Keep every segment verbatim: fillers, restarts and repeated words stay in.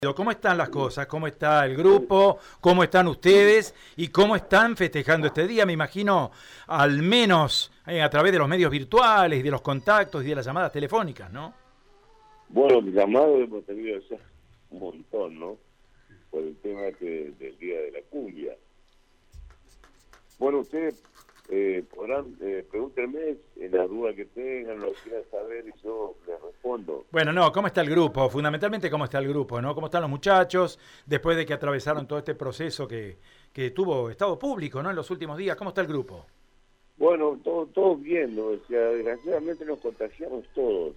¿Cómo están las cosas? ¿Cómo está el grupo? ¿Cómo están ustedes? ¿Y cómo están festejando este día? Me imagino, al menos eh, a través de los medios virtuales y de los contactos y de las llamadas telefónicas, ¿no? Bueno, llamados hemos tenido ya un montón, ¿no? Por el tema este del Día de la Cumbia. Bueno, ustedes eh, podrán, eh, pregúntenme en las dudas que tengan, lo que quieran saber y yo les respondo. Bueno, no, ¿cómo está el grupo? Fundamentalmente, ¿cómo está el grupo, no? ¿Cómo están los muchachos después de que atravesaron todo este proceso que, que tuvo estado público, ¿no? En los últimos días, ¿cómo está el grupo? Bueno, todo, todo bien, ¿no? O sea, desgraciadamente nos contagiamos todos.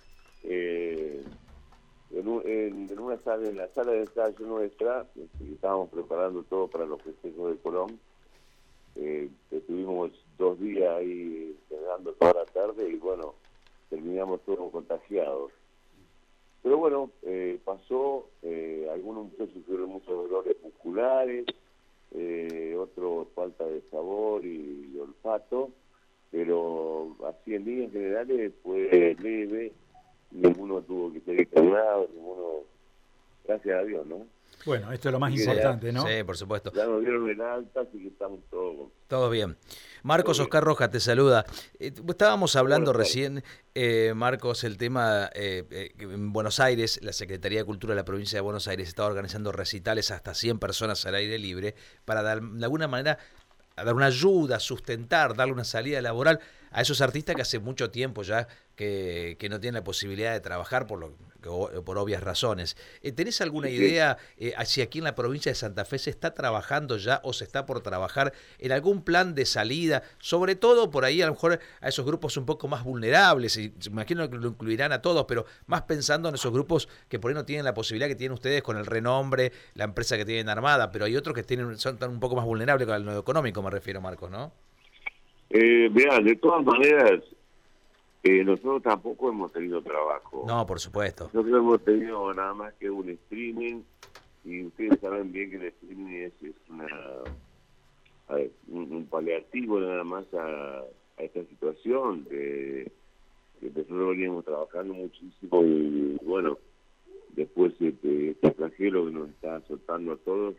Eh, en, un, en, en una sala, en la sala de ensayo nuestra, que estábamos preparando todo para los festejos de Colón, eh, estuvimos dos días ahí pegando toda la tarde y bueno, terminamos todos contagiados. Pero bueno, eh, pasó, eh, algunos muchachos tuvieron muchos dolores musculares, eh, otros falta de sabor y olfato, pero así en líneas generales fue leve, ninguno tuvo que ser internado, ninguno, gracias a Dios, ¿no? Bueno, esto es lo más importante, ¿no? Sí, por supuesto. Ya nos dieron el alta, así que estamos todos. Todo bien. Marcos Oscar Rojas te saluda. Eh, estábamos hablando recién, eh, Marcos, el tema eh, eh, en Buenos Aires, la Secretaría de Cultura de la provincia de Buenos Aires estaba organizando recitales hasta cien personas al aire libre para dar, de alguna manera dar una ayuda, sustentar, darle una salida laboral a esos artistas que hace mucho tiempo ya que, que no tienen la posibilidad de trabajar por, lo, por obvias razones. Eh, ¿Tenés alguna idea eh, si aquí en la provincia de Santa Fe se está trabajando ya o se está por trabajar en algún plan de salida, sobre todo por ahí a lo mejor a esos grupos un poco más vulnerables, y me imagino que lo incluirán a todos, pero más pensando en esos grupos que por ahí no tienen la posibilidad que tienen ustedes con el renombre, la empresa que tienen armada, pero hay otros que tienen son un poco más vulnerables con lo económico, me refiero, Marcos, ¿no? Eh, vean, de todas maneras, eh, nosotros tampoco hemos tenido trabajo. No, por supuesto. Nosotros hemos tenido nada más que un streaming, y ustedes saben bien que el streaming es, es una, a ver, un, un paliativo nada más a, a esta situación, que, que nosotros veníamos trabajando muchísimo y bueno, después este, este flagelo que nos está azotando a todos,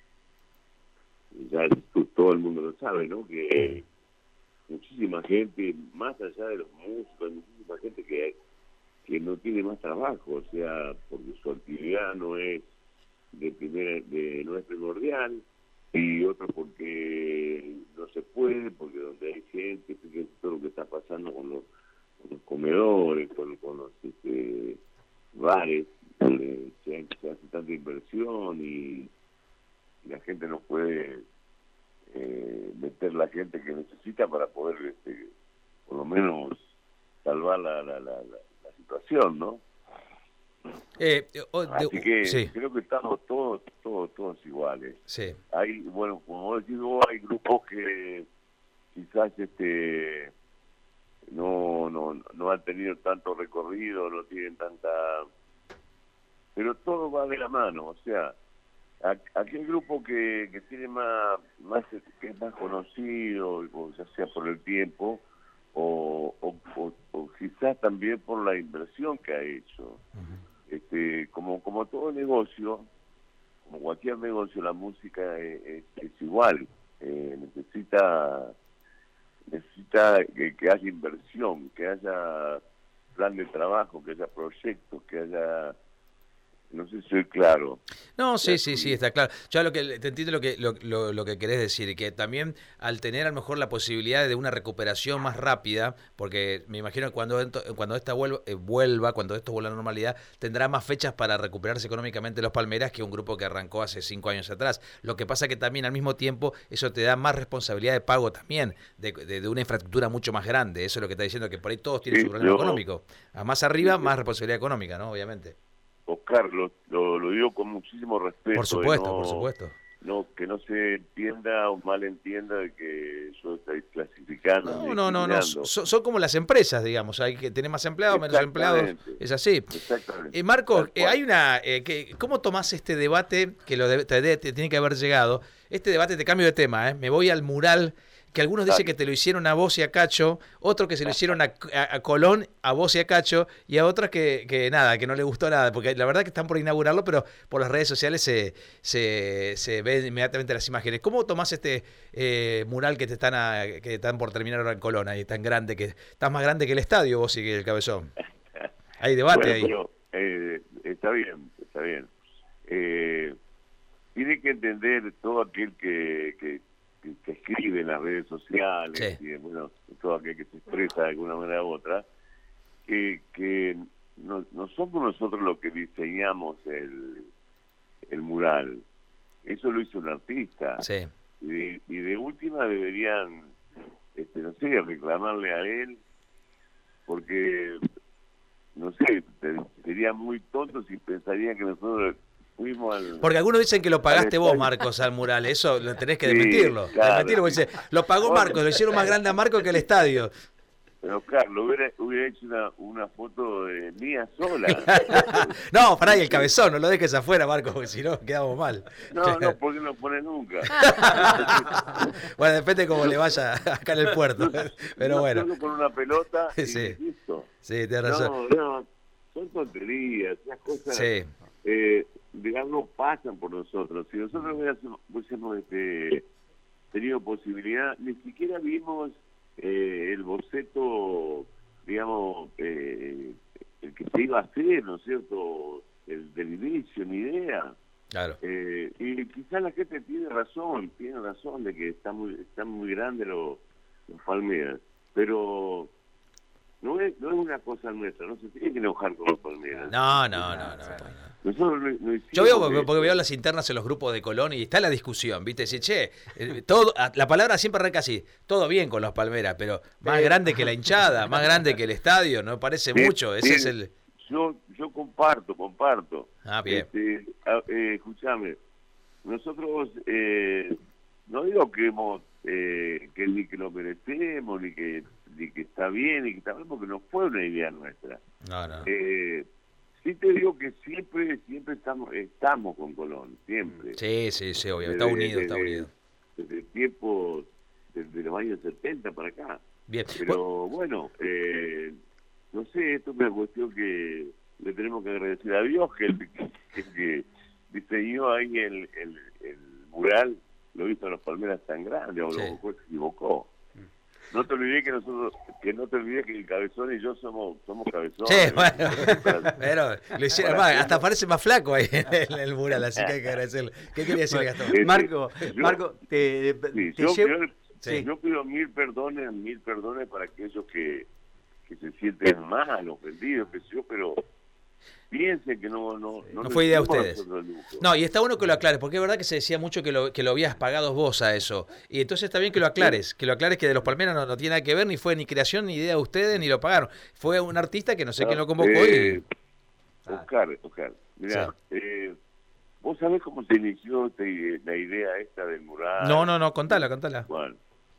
ya todo el mundo lo sabe, ¿no? Que muchísima gente, más allá de los músicos, muchísima gente que, que no tiene más trabajo, o sea, porque su actividad no es de primera, de, no es primordial, y otro porque no se puede, porque donde hay gente, fíjense todo lo que está pasando con los, con los comedores, con, con los este, bares, donde se, se hace tanta inversión y, y la gente no puede Eh, meter la gente que necesita para poder este, por lo menos salvar la, la, la, la, la situación, ¿no? Eh, oh, de, Así que sí. creo que estamos todos todos todos iguales. Sí. Hay, bueno, como vos decís, vos, hay grupos que quizás este no no no han tenido tanto recorrido, no tienen tanta, pero todo va de la mano, o sea, aquel grupo que, que tiene más, más que es más conocido, o ya sea por el tiempo o, o, o, o quizás también por la inversión que ha hecho. Uh-huh. Este, como como todo negocio, como cualquier negocio, la música es, es, es igual, eh, necesita necesita que, que haya inversión, que haya plan de trabajo, que haya proyectos, que haya. No sé si soy claro. No, sí, sí, sí, está claro. Yo lo que te entiendo lo que lo, lo, lo que querés decir, y que también al tener a lo mejor la posibilidad de una recuperación más rápida, porque me imagino que cuando cuando esta vuelva, eh, vuelva, cuando esto vuelva a la normalidad, tendrá más fechas para recuperarse económicamente los Palmeras que un grupo que arrancó hace cinco años atrás. Lo que pasa que también al mismo tiempo eso te da más responsabilidad de pago también, de, de, de una infraestructura mucho más grande. Eso es lo que está diciendo, que por ahí todos tienen sí, su problema yo, económico. A más arriba, sí, más responsabilidad económica, ¿no? Obviamente. Oscar, lo, lo, lo digo con muchísimo respeto. Por supuesto, no, por supuesto. No, que no se entienda o malentienda de que yo estoy clasificando. No, no, no, no. Son, son como las empresas, digamos. Hay que tener más empleados, menos empleados. Es así. Exactamente. Eh, Marcos, eh, hay una. Eh, que, ¿Cómo tomás este debate que lo de, te, te tiene que haber llegado? Este debate, te cambio de tema, ¿eh? Me voy al mural que algunos dicen que te lo hicieron a vos y a Cacho, otros que se lo hicieron a, a, a Colón, a vos y a Cacho, y a otras que, que nada, que no le gustó nada, porque la verdad que están por inaugurarlo, pero por las redes sociales se, se, se ven inmediatamente las imágenes. ¿Cómo tomás este eh, mural que te están a, que están por terminar ahora en Colón, ahí tan grande, que estás más grande que el estadio vos y que el Cabezón? Hay debate bueno, ahí. Pero, eh, está bien, está bien. Eh, tiene que entender todo aquel que, que, que, que escribe en las redes sociales, sí. y bueno, todo aquel que se expresa de alguna manera u otra, que, que no, no somos nosotros los que diseñamos el, el mural. Eso lo hizo un artista. Sí. Y de, y de última deberían, este, no sé, reclamarle a él, porque, no sé, sería muy tonto si pensarían que nosotros fuimos al... Porque algunos dicen que lo pagaste vos, Marcos, al mural. Eso lo tenés que desmentirlo. Sí, claro. Desmentirlo, porque dice, lo pagó Marcos, lo hicieron más grande a Marcos que el estadio. Pero Carlos, hubiera, hubiera hecho una, una foto de mía sola. No, pará, y el Cabezón, no lo dejes afuera, Marcos, porque si no quedamos mal. No, no, porque no lo pone nunca. Bueno, depende cómo le vaya acá en el puerto. Pero no, bueno. Solo con una pelota y Sí. listo. Sí, tienes razón. No, no, son tonterías, esas cosas, Sí. eh, digamos, pasan por nosotros. Si nosotros hubiésemos, hubiésemos este, tenido posibilidad, ni siquiera vimos eh, el boceto, digamos, eh, el que se iba a hacer, ¿no es cierto?, el del inicio, ni idea. Claro. Eh, y quizás la gente tiene razón, tiene razón de que está muy, están muy grandes los, los palmeras, pero no es, no es una cosa nuestra, no se tiene que enojar con los palmeras. No, no, no, no. Nosotros no, no Yo veo, porque, porque veo las internas en los grupos de Colón y está la discusión, ¿viste? Dice, che, eh, todo, la palabra siempre arranca así, todo bien con los Palmeras, pero más grande que la hinchada, más grande que el estadio, no parece bien, mucho, ese bien. es el... Yo, yo comparto, comparto. Ah, bien. Este, a, eh, escuchame, nosotros, eh, no digo que hemos, eh, que ni que lo merecemos, ni que, ni que está bien, ni que está mal, porque no fue una idea nuestra. No, no. Eh, sí te digo que siempre, siempre estamos, estamos con Colón, siempre. Sí, sí, sí, obvio, está Desde- unido, está desde- unido. Desde tiempos, desde los años setenta para acá. Bien. Pero bueno, eh, no sé, esto es una cuestión que le tenemos que agradecer a Dios, que el que, que diseñó ahí el, el, el mural, lo hizo a los Palmeras tan grande, o Sí. lo mejor se equivocó. No te olvides que nosotros, que no te olvides que el Cabezón y yo somos, somos cabezones. Sí, bueno, pero lo hicieron más, hasta parece más flaco ahí en el, en el mural, así que hay que agradecerle. ¿Qué quería decir, Gastón? Este, Marco, yo- Marco, te, Sí, te yo, llevo- yo- Sí. yo pido mil perdones, mil perdones para aquellos que, que se sienten mal, ofendidos, que yo, pero piensen que no no No lo fue idea de hicimos ustedes. nosotros el dibujo. No, y está bueno que lo aclares, porque es verdad que se decía mucho que lo, que lo habías pagado vos a eso. Y entonces está bien que lo aclares, que lo aclares que de los Palmeras no, no tiene nada que ver, ni fue ni creación, ni idea de ustedes, ni lo pagaron. Fue un artista que no sé quién lo convocó Eh, y... Oscar, Oscar, mira, eh, ¿vos sabés cómo se inició este- la idea esta del mural? No, no, no, contala, contala. Bueno,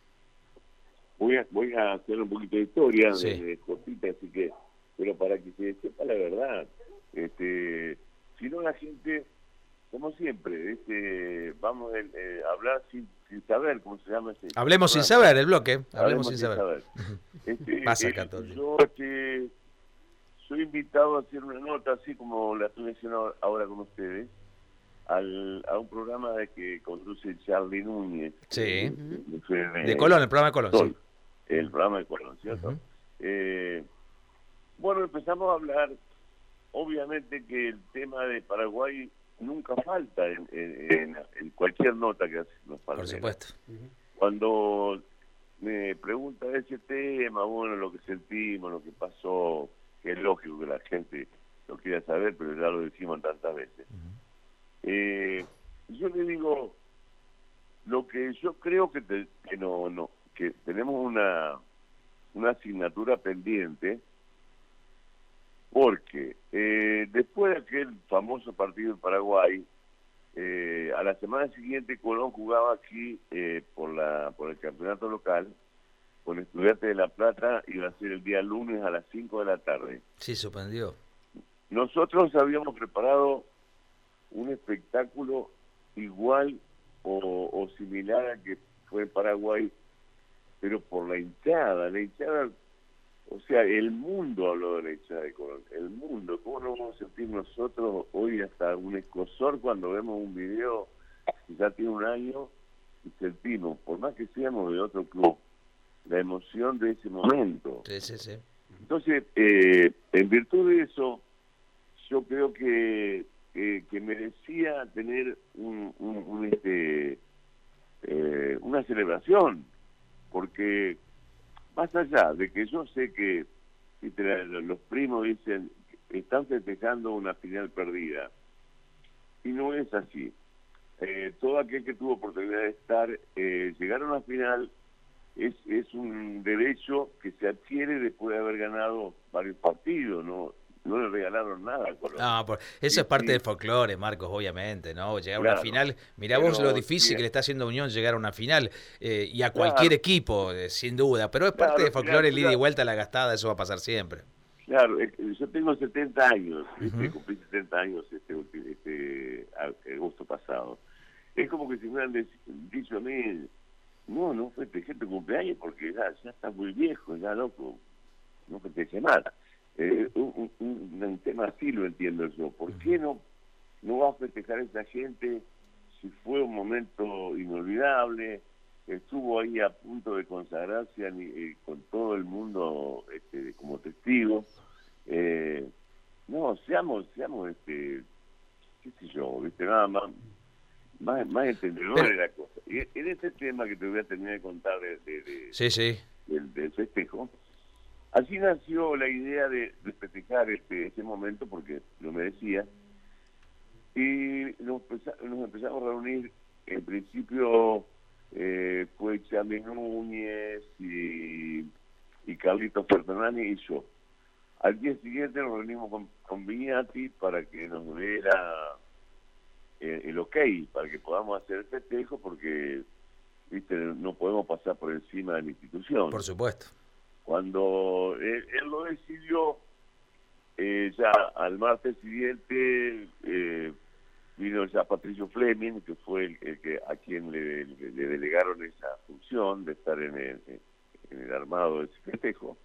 voy a, voy a hacer un poquito de historia, Sí. de, de cortita, así que, pero para que se sepa la verdad, este, si no la gente, como siempre, este, vamos a eh, hablar sin, sin saber cómo se llama ese. Hablemos sin programa. saber, el bloque. Hablemos, sin saber. Este, Pasa eh, acá todo el día. yo este, soy invitado a hacer una nota, así como la estoy haciendo ahora con ustedes, al, a un programa de que conduce Charlie Núñez. Sí. eh, de, De Colón, el programa de Colón, Sol, sí. el programa de Colón, ¿cierto? Ujú. Eh, bueno, empezamos a hablar, obviamente que el tema de Paraguay nunca falta en, en, en- en cualquier nota que hacen los Por Palmeras. supuesto. Cuando me pregunta de ese tema, bueno, lo que sentimos, lo que pasó, que es lógico que la gente lo quiera saber, pero ya lo decimos tantas veces. Eh, yo le digo, lo que yo creo que, te- que no, no, que tenemos una, una asignatura pendiente, porque eh, después de aquel famoso partido en Paraguay, eh, a la semana siguiente Colón jugaba aquí eh, por la por el campeonato local con Estudiantes de La Plata, iba a ser el día lunes a las cinco de la tarde. Sí, sorprendió. Nosotros habíamos preparado un espectáculo igual o, o similar al que fue en Paraguay, pero por la hinchada, la hinchada, o sea, el mundo habló de la hinchada de Colón, el mundo. ¿Cómo nos vamos a sentir nosotros hoy hasta un escozor cuando vemos un video que ya tiene un año y sentimos, por más que seamos de otro club, la emoción de ese momento? Sí, sí, sí. Entonces, eh, en virtud de eso, yo creo que, eh, que merecía tener un, un, un este eh, una celebración, porque más allá de que yo sé que ¿viste? Los primos dicen están festejando una final perdida, y no es así. Eh, todo aquel que tuvo oportunidad de estar, eh, llegar a una final es, es un derecho que se adquiere después de haber ganado varios partidos, no no le regalaron nada a Colón. No, por, eso sí, es parte sí. del folclore, Marcos, obviamente, ¿no? Llegar Claro, a una final, mirá pero vos lo difícil sí, que le está haciendo a Unión llegar a una final, eh, y a cualquier claro, equipo, eh, sin duda, pero es claro, parte del folclore, el ida y claro, vuelta a la gastada, eso va a pasar siempre. claro, eh, yo tengo setenta años, ¿viste? Uh-huh. Cumplí setenta años este, este agosto pasado. Es como que si me hubieran dicho a mí, no, no festeje tu cumpleaños porque ya, ya estás muy viejo, ya loco, no festeje nada. Eh, un, un, un tema así lo entiendo yo. ¿Por qué no, no va a festejar a esa gente si fue un momento inolvidable? Estuvo ahí a punto de consagrarse eh, con todo el mundo este, como testigo. Eh, no, seamos, seamos, este, qué sé yo, ¿viste? Nada más, más, más entendedores de la cosa. Y en este tema que te voy a terminar de contar de, de, de, sí, sí. del, del festejo, así nació la idea de, de festejar este, ese momento porque lo merecía, y nos, nos empezamos a reunir. En principio eh, fue Charlie Núñez y, y Carlitos Fertonani y yo. Al día siguiente nos reunimos con, con Viñati para que nos diera eh, el ok, para que podamos hacer el festejo, porque viste no podemos pasar por encima de la institución. Por supuesto. Cuando él, él lo decidió, eh, ya al martes siguiente eh, vino ya Patricio Fleming, que fue el, el que a quien le, le, le delegaron esa función de estar en el, en el armado de ese festejo.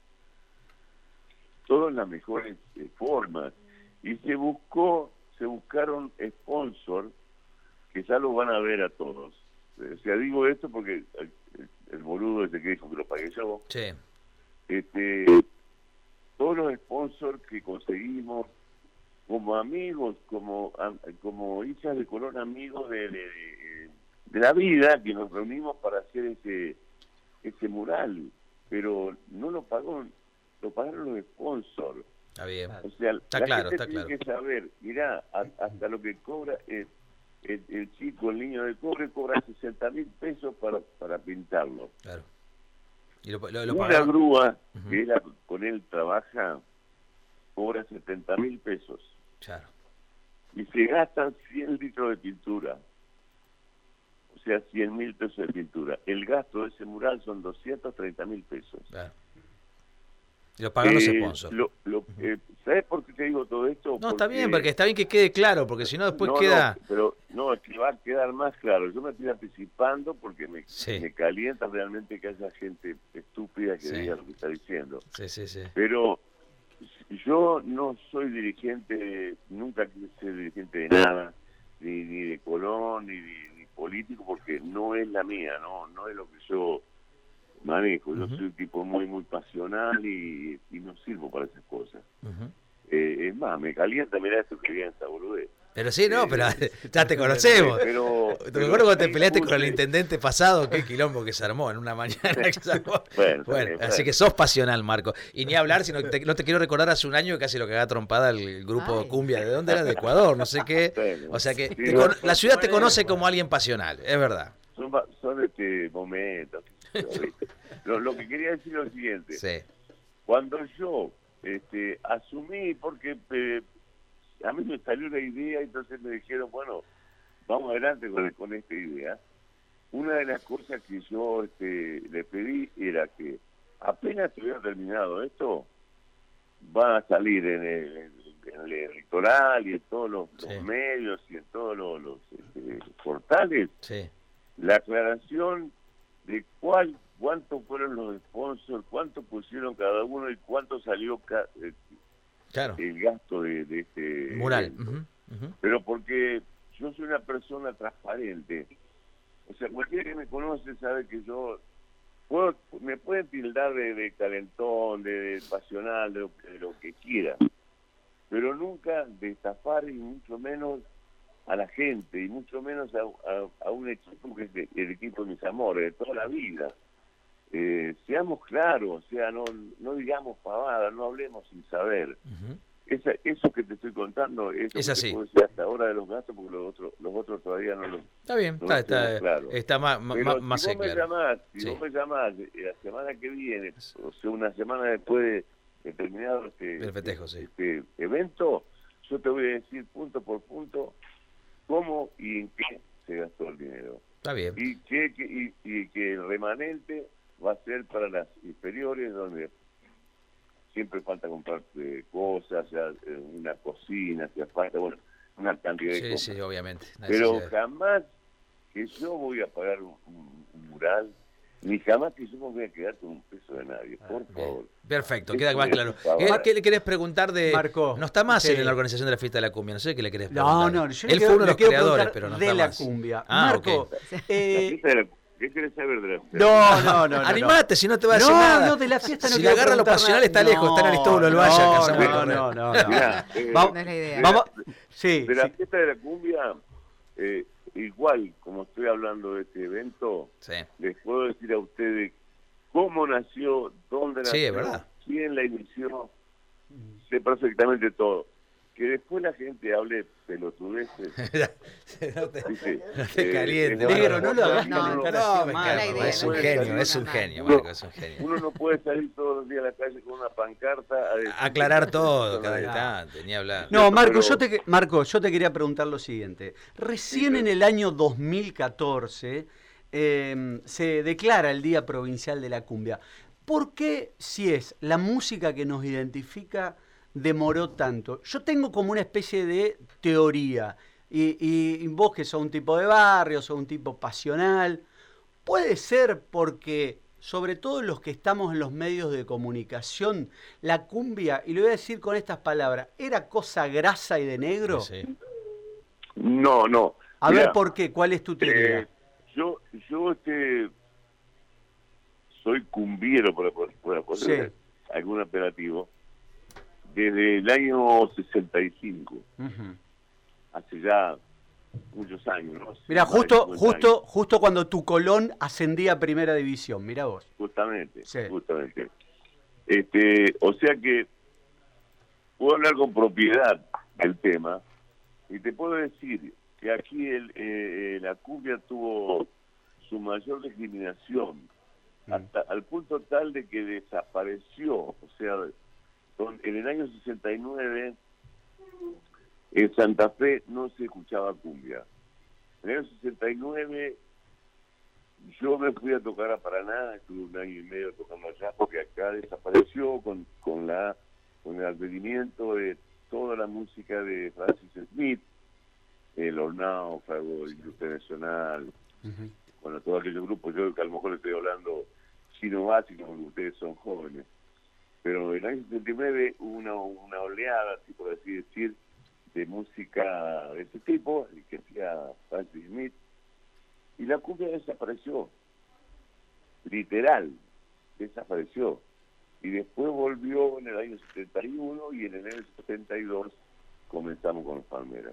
Todo en las mejores eh, formas. Y se buscó, se buscaron sponsors que ya lo van a ver a todos. O sea, digo esto porque el, el, el boludo ese que dijo que lo pagué yo. Sí. Este, todos los sponsors que conseguimos como amigos, como como hinchas de Colón, amigos de, de, de la vida, que nos reunimos para hacer ese ese mural, pero no lo pagó, lo pagaron los sponsors. Está bien. O sea, está la claro, gente está tiene claro. que saber, mirá, a, hasta lo que cobra el, el, el chico, el niño de cobre, cobra sesenta mil pesos para, para pintarlo. Claro. Y lo, lo, lo Una pagaron. grúa, Uh-huh. que él, con él trabaja, cobra setenta mil pesos. Claro. Y se gastan cien litros de pintura. O sea, cien mil pesos de pintura. El gasto de ese mural son doscientos treinta mil pesos. Claro. Y lo pagan los Eh, sponsors. lo, lo, eh, ¿Sabes por qué te digo todo esto? No, porque, está bien, porque está bien que quede claro, porque si no después no, queda... No, pero no, es que va a quedar más claro. Yo me estoy anticipando porque me, Sí. me calienta realmente que haya gente estúpida que Sí. diga lo que está diciendo. Sí, sí, sí. Pero yo no soy dirigente, nunca quise ser dirigente de nada, ni, ni de Colón, ni, ni, ni político, porque no es la mía, no no es lo que yo manejo. Yo Uh-huh. soy un tipo muy, muy pasional y, y no sirvo para esas cosas. Uh-huh. Eh, es más, me calienta, mirá esto que bien esa boludez. Pero sí, no, Eh, pero ya te conocemos. Pero, ¿Te pero acuerdas cuando te hay peleaste con el mucho- intendente pasado? Qué quilombo que se armó en una mañana que se armó. Bueno, Bueno, bueno. así que sos pasional, Marco. Y ni hablar, sino que te- no te quiero recordar hace un año que casi lo que haga trompada el grupo Ay. Cumbia. ¿De dónde era? De Ecuador, no sé qué. Bueno, O sea que sí, te no, con- la ciudad te bueno, conoce bueno. como alguien pasional, es verdad. Son, va- son este momentos. lo, lo que quería decir es lo siguiente. Sí. Cuando yo este, asumí, porque eh, a mí me salió la idea, entonces me dijeron, bueno, vamos adelante con, con esta idea. Una de las cosas que yo este, le pedí era que apenas hubiera terminado esto, va a salir en el, en el litoral y en todos los, los Sí. medios y en todos los, los este, portales Sí. la aclaración de cuál cuánto fueron los sponsors, cuánto pusieron cada uno y cuánto salió ca eh, claro. el gasto de, de este mural. Uh-huh, uh-huh. Pero porque yo soy una persona transparente. O sea, cualquiera que me conoce sabe que yo puedo, me pueden tildar de, de calentón, de, de pasional, de lo, de lo que quiera, pero nunca de estafar y mucho menos a la gente y mucho menos a, a, a un equipo que es el equipo de mis amores, de toda la vida. Eh, seamos claros, o sea, no, no digamos pavadas, no hablemos sin saber. Uh-huh. Esa, eso que te estoy contando es, es lo así. que puedo decir hasta ahora de los gastos, porque los otros, los otros todavía no lo Está bien, no está, está, claro. está más, Pero más, si más vos me claro. llamás, si Sí. vos me llamás eh, la semana que viene, o sea, una semana después de, de terminado este, El festejo, sí. este evento, yo te voy a decir punto por punto cómo y en qué se gastó el dinero. Está bien. Y que, que, y, y que el remanente va a ser para las inferiores, donde siempre falta comprar eh, cosas, o sea, eh, una cocina, hacía falta, bueno, una cantidad de Sí, cosas. sí, obviamente. Pero Necesidad. jamás que yo voy a pagar un, un- un mural, ni jamás que yo me voy a quedar con un peso de nadie, por Bien. favor. Perfecto, Eso queda más es claro. un favor. Eh, ¿Qué le querés preguntar de...? Marco, no está más sí. en la organización de la fiesta de la cumbia, no sé qué le querés preguntar. No, no, yo le Él quiero- fue uno de le los quiero creadores, preguntar pero no de está la más. cumbia. Ah, Marco, ok. eh, ¿Qué querés saber de la no, no, no, no. Animate, si no te va a decir No, nada. no, de la fiesta no Si le quiero agarra lo preguntar pasional nada. está lejos, está en Aristóbulo del Valle, no, alcanzamos a no, correr. no, no, no. Mirá, eh, Vamos, No es la idea. vamos, sí, de la sí. fiesta de la cumbia, eh, igual como estoy hablando de este evento, Sí. les puedo decir a ustedes cómo nació, dónde nació, Sí, es verdad. quién la inició, sé perfectamente todo. Que después la gente hable pelotudeces. no te, ¿viste? no te Eh, calientes. es Negro, Marco. no lo hagas No, calentar no, así, me Marco. la idea, es un no puede genio, salir es un nada. genio, Uno- Marco, es un genio. Uno no puede salir todos los días a la calle con una pancarta a decir- Aclarar todo cada No, instante, ni hablar. No, Marco, Pero- yo te, que- Marco, yo te quería preguntar lo siguiente. Recién Sí, en el año dos mil catorce eh, se declara el Día Provincial de la Cumbia. ¿Por qué, si es la música que nos identifica, demoró tanto? Yo tengo como una especie de teoría, y, y- y vos que sos un tipo de barrio, sos un tipo pasional, puede ser porque, sobre todo los que estamos en los medios de comunicación, la cumbia, y lo voy a decir con estas palabras, ¿era cosa grasa y de negro? Sí, sí. No, no. A Mirá, ver por qué, ¿cuál es tu teoría? eh, yo, yo este, soy cumbiero, por, por, por poner Sí. algún apelativo, desde el año sesenta y cinco, Ujú. hace ya muchos años, ¿no? Mirá, Más de justo, cincuenta justo, años, justo cuando tu Colón ascendía a Primera División, mirá vos. justamente, Sí. justamente. Este, o sea que puedo hablar con propiedad del tema y te puedo decir que aquí el, eh, la cumbia tuvo su mayor discriminación Mm. hasta al punto tal de que desapareció, o sea, don- en el año sesenta y nueve en Santa Fe no se escuchaba cumbia. En el año sesenta y nueve yo me fui a tocar a Paraná, estuve un año y medio tocando allá porque acá desapareció con, con la con el advenimiento de toda la música de Francis Smith, eh, Los Náufragos, Industria Nacional, Ujú. bueno, todo aquellos grupos. Yo que a lo mejor le estoy hablando chino básico porque ustedes son jóvenes, pero en el año sesenta y nueve hubo una, una oleada, así por así decir, de música de ese tipo, el que hacía Francis Smith, y la cumbia desapareció, literal, desapareció, y después volvió en el año setenta y uno y en el año setenta y dos comenzamos con los Palmeras.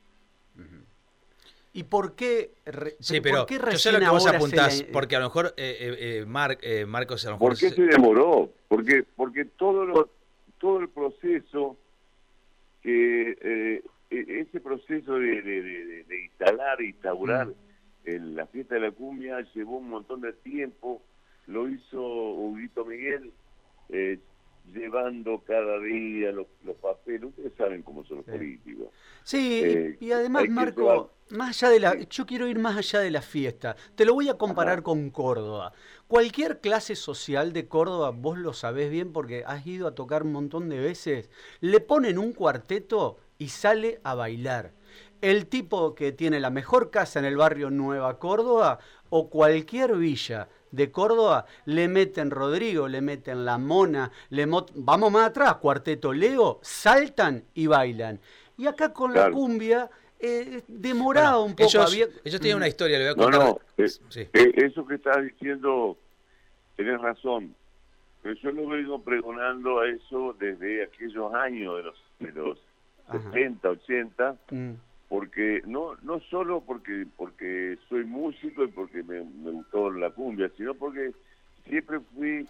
¿Y por qué, re- Sí, por pero qué yo sé recién lo que vos ahora se apuntás, la- porque a lo mejor eh, eh, eh, Mar- eh, Marcos a lo mejor... ¿Por qué se- se demoró? Porque porque todo lo todo el proceso que eh, e- ese proceso de, de, de, de instalar, instaurar Mm. el- la fiesta de la cumbia llevó un montón de tiempo. Lo hizo Huguito Miguel, eh, llevando cada día los, los papeles. Ustedes saben cómo son los Sí. políticos. Sí, Eh, y, y además, hay que Marco, llevar- más allá de la, yo quiero ir más allá de la fiesta. Te lo voy a comparar Ajá. con Córdoba. Cualquier clase social de Córdoba, vos lo sabés bien porque has ido a tocar un montón de veces, le ponen un cuarteto y sale a bailar. El tipo que tiene la mejor casa en el barrio Nueva Córdoba o cualquier villa de Córdoba, le meten Rodrigo, le meten La Mona, le mot- vamos más atrás, Cuarteto Leo, saltan y bailan. Y acá con Claro. la cumbia, eh, demoraba Bueno, un poco. ellos, había- ellos tienen una historia, le voy a No, contar. no, eh, Sí. eh, eso que estás diciendo, tenés razón. Pero yo lo vengo pregonando a eso desde aquellos años de los, de los Ajá. setenta, ochenta, Mm, porque no no solo porque porque soy músico y porque me, me gustó la cumbia, sino porque siempre fui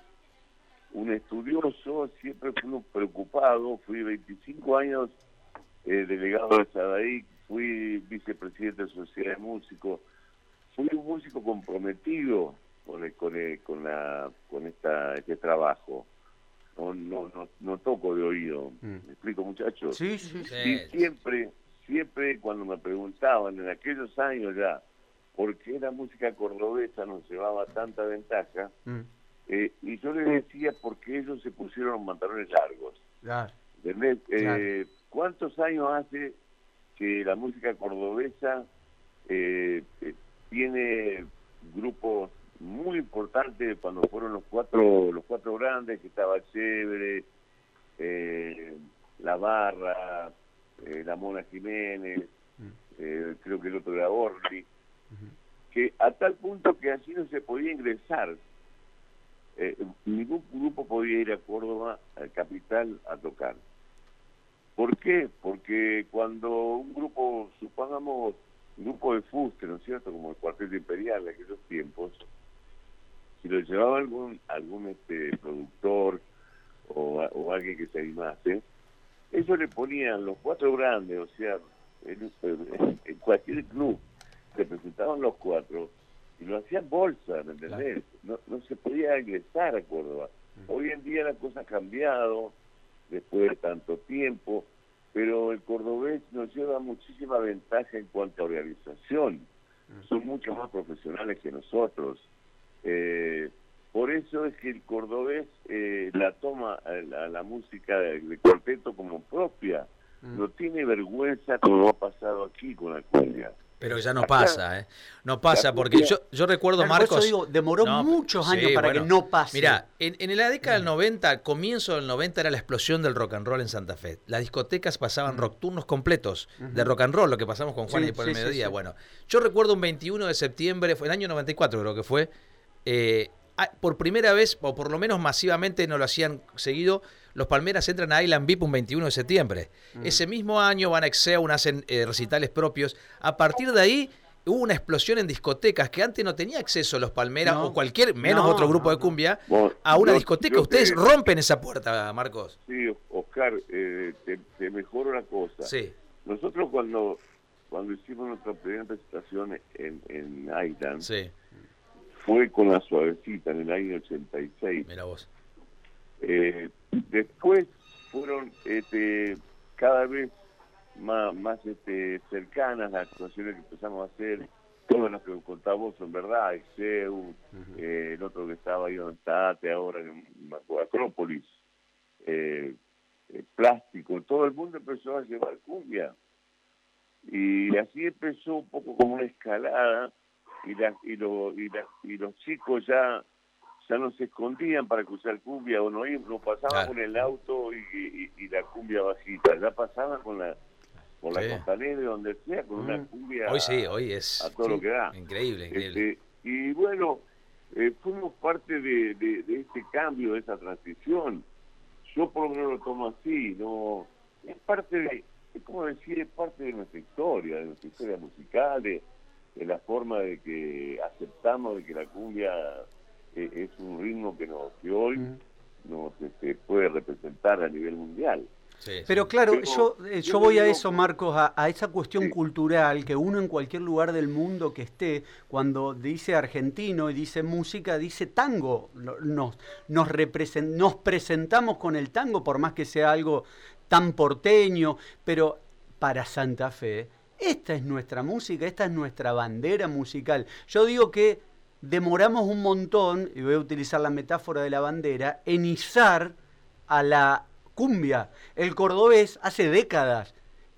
un estudioso, siempre fui un preocupado, fui veinticinco años eh, delegado de Sadaic, fui vicepresidente de Sociedad de Músicos, fui un músico comprometido con el, con el, con la con esta este trabajo. No no no, no toco de oído. Mm. ¿Me explico, muchachos? sí, sí, sí. Sí. Y siempre, siempre cuando me preguntaban en aquellos años ya por qué la música cordobesa nos llevaba tanta ventaja, Mm, eh, y yo les decía porque ellos se pusieron los pantalones largos. claro. ¿Entendés? Claro. Eh, ¿Cuántos años hace que la música cordobesa eh, eh, tiene grupos muy importantes cuando fueron los cuatro los cuatro grandes, que estaba Chévere, eh, La Barra, eh, La Mona Jiménez, eh, creo que el otro era Orly, que a tal punto que así no se podía ingresar, eh, ningún grupo podía ir a Córdoba, a capital, a tocar. ¿Por qué? Porque cuando un grupo, supongamos, un grupo de fuste, ¿no es cierto?, como el Cuarteto Imperial de aquellos tiempos, si lo llevaba algún algún este productor o, o alguien que se animase, ellos le ponían los cuatro grandes, o sea, en, en cualquier club se presentaban los cuatro y lo hacían bolsa, ¿me entendés? No, no se podía ingresar a Córdoba. Hoy en día la cosa ha cambiado después de tanto tiempo, pero el cordobés nos lleva muchísima ventaja en cuanto a organización. Son mucho más profesionales que nosotros. Eh, por eso es que el cordobés eh, la toma a la, a la música de, de cuarteto como propia. No tiene vergüenza como ha pasado aquí con la cumbia. Pero ya no Acá- pasa, ¿eh? No pasa, la porque cumbia- yo, yo recuerdo, Claro, por eso Marcos... digo, demoró No, muchos sí, años para bueno, que no pase. Mirá, en, en la década del noventa, al comienzo del noventa, era la explosión del rock and roll en Santa Fe. Las discotecas pasaban nocturnos completos de rock and roll, lo que pasamos con Juan Sí, y por sí, el sí, mediodía. sí. Bueno, yo recuerdo un veintiuno de septiembre, fue el año noventa y cuatro creo que fue, eh, ah, por primera vez, o por lo menos masivamente no lo hacían seguido, los Palmeras entran a Island V I P un veintiuno de septiembre. Ese mismo año van a Exeun, hacen eh, recitales propios. A partir de ahí hubo una explosión en discotecas que antes no tenía acceso los Palmeras No. o cualquier, menos No, otro grupo no, de no. cumbia, Bueno, a una yo- discoteca. yo Ustedes te- rompen esa puerta, Marcos. Sí, Oscar, eh, te, te mejoro una cosa. Sí, Nosotros cuando cuando hicimos nuestra primera presentación en, en Island, sí, fue con La Suavecita en el año ochenta y seis. mira vos. Eh, después fueron este, cada vez más, más este, cercanas las actuaciones que empezamos a hacer. Todas las que contamos son verdad, Exeu, eh, el otro que estaba ahí donde está Tate ahora, en Acrópolis, eh, eh, Plástico, todo el mundo empezó a llevar cumbia. Y así empezó un poco como una escalada, y, la, y, lo, y, la, y los chicos ya ya no se escondían para escuchar cumbia o no, no pasaban Claro. con el auto y, y, y la cumbia bajita, ya pasaban con la con Sí. la costanera, donde sea, con una Mm. cumbia Hoy sí, hoy es a todo sí. lo que da. increíble, increíble. Este, y bueno, eh, fuimos parte de, de, de este cambio, de esa transición. Yo por lo menos lo tomo así, no es parte de, es como decir, es parte de nuestra historia, de nuestra historia musical, de, de la forma de que aceptamos de que la cumbia eh, es un ritmo que, nos, que hoy Mm. nos este, puede representar a nivel mundial. Sí, Pero sí. claro, Pero yo, eh, yo yo voy a digo- eso, Marcos, a, a esa cuestión Sí. cultural que uno en cualquier lugar del mundo que esté, cuando dice argentino y dice música, dice tango. Lo- Nos, nos, represen- nos presentamos con el tango, por más que sea algo tan porteño, pero para Santa Fe, esta es nuestra música, esta es nuestra bandera musical. Yo digo que demoramos un montón, y voy a utilizar la metáfora de la bandera, en izar a la cumbia. El cordobés hace décadas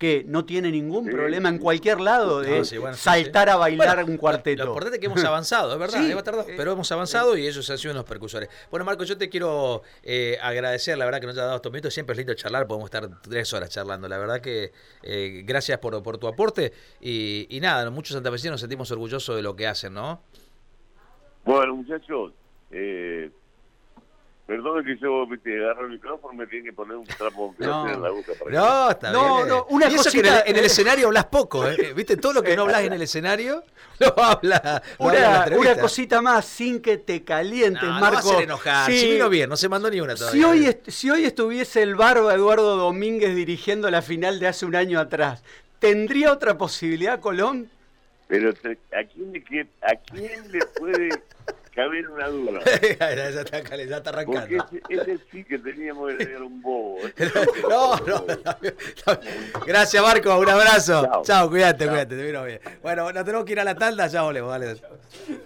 que no tiene ningún Sí. problema en cualquier lado de No, sí, bueno, sí, saltar sí. a bailar Bueno, un cuarteto. Lo, lo importante es que hemos avanzado, es verdad, Sí, hemos tardado, eh, pero hemos avanzado y ellos han sido unos percusores. Bueno, Marco, yo te quiero eh, agradecer, la verdad que nos has dado estos minutos, siempre es lindo charlar, podemos estar tres horas charlando, la verdad que eh, gracias por, por tu aporte y, y nada, muchos santafesinos nos sentimos orgullosos de lo que hacen, ¿no? Bueno, muchachos, eh, perdón que yo viste, agarro el micrófono, me tiene que poner un trapo que No. en la boca para No, está No, bien. no, una y eso cosita- que en el, en el escenario hablas poco, ¿eh? ¿Viste? Todo lo que no hablas en el escenario, lo habla. Lo habla en la Una, entrevista. una cosita más, sin que te calientes, No, no Marco. va a hacer enojar. Sí, Si vino bien, no se mandó ni una todavía. Si hoy, est- si hoy estuviese el Barba Eduardo Domínguez dirigiendo la final de hace un año atrás, ¿tendría otra posibilidad Colón? Pero te- ¿a quién, le, que- ¿a quién le puede caber una duda? ya, está, ya está Porque arrancando. ese, ese sí que teníamos era un bobo. ese sí que era No, un no, bobo. no. Gracias, Marco. Un abrazo. Chao. Chao, cuídate, Chao. cuídate. Te vino bien. Bueno, nos tenemos que ir a la tanda. Ya volvemos. Dale.